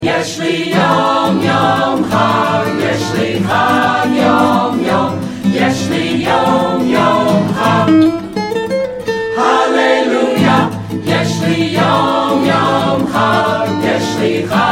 יש לי יום יום חג, יש לי חג יום יום, יש לי יום יום חג. הללויה, יש לי יום יום חג, יש לי חג